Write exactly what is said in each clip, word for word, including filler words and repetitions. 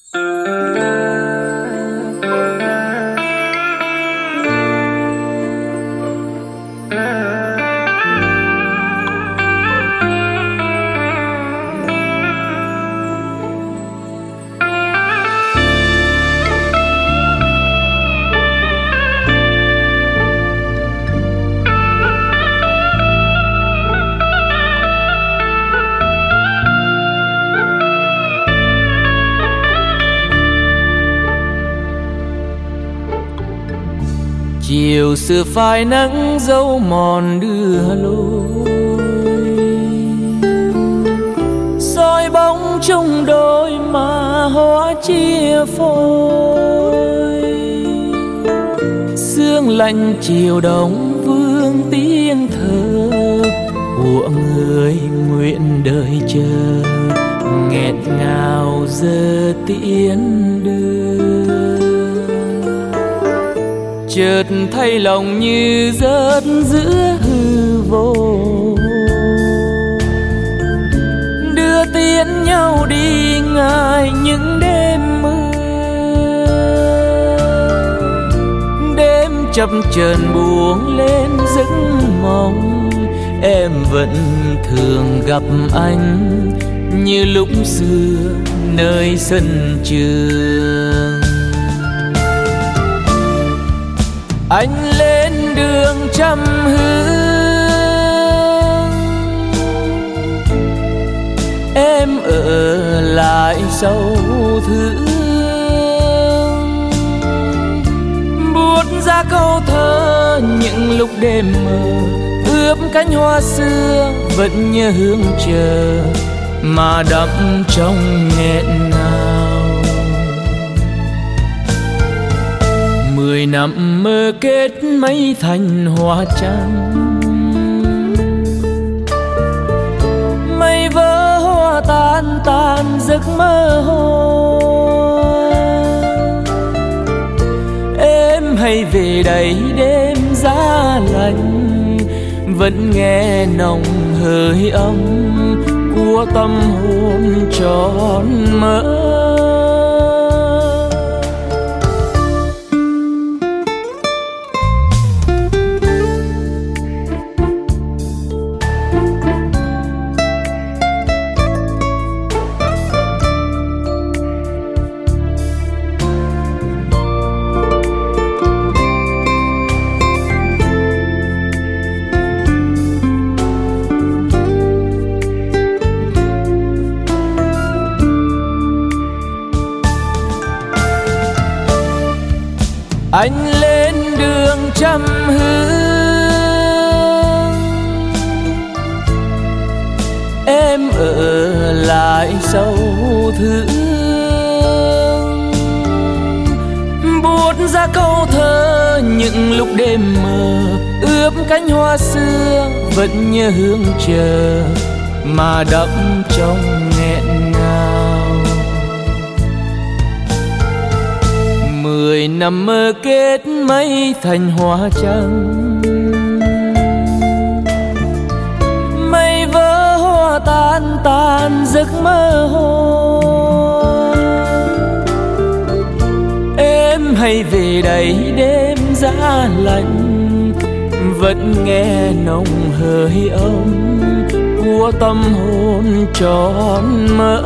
Chiều xưa phai nắng dấu mòn đưa lối, soi bóng trong đôi mà hoa chia phôi. Sương lạnh chiều đông vương tiếng thơ của người nguyện đời chờ, nghẹt ngào giờ tiễn đưa. Chợt thấy lòng như rớt giữa hư vô, đưa tiễn nhau đi ngài những đêm mưa. Đêm chập chờn buông lên giấc mộng, em vẫn thường gặp anh như lúc xưa nơi sân trường. Anh lên đường trăm hướng, em ở lại sâu thương. Buốt ra câu thơ những lúc đêm mờ, ướp cánh hoa xưa vẫn nhớ hương chờ mà đắm trong nghẹn ngào. Mười năm mơ kết mấy thành hoa trắng, mây vỡ hoa tan tan giấc mơ hoa. Em hay về đây đêm giá lạnh, vẫn nghe nồng hơi ấm của tâm hồn tròn mơ. Anh lên đường trăm hướng, em ở lại sâu thương. Buốt ra câu thơ những lúc đêm mờ, ướp cánh hoa xưa vẫn nhớ hương chờ mà đắm trong nghẹn ngào. Mười năm mơ kết mấy thành hoa trắng, mây vỡ hoa tan tan giấc mơ hoa. Em hay về đây đêm giá lạnh, vẫn nghe nồng hơi ấm của tâm hồn tròn mơ.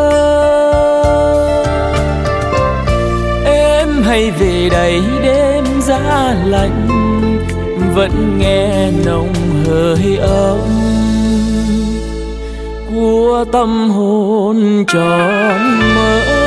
Hay về đây đêm giá lạnh, vẫn nghe nồng hơi ấm của tâm hồn tròn mơ.